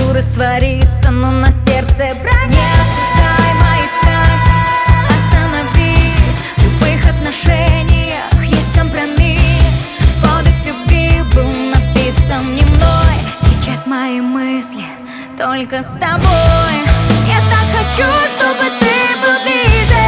хочу раствориться, но на сердце брать. Не осуждай мои страхи, остановись. В любых отношениях есть компромисс. Кодекс любви был написан не мной. Сейчас мои мысли только с тобой. Я так хочу, чтобы ты был ближе.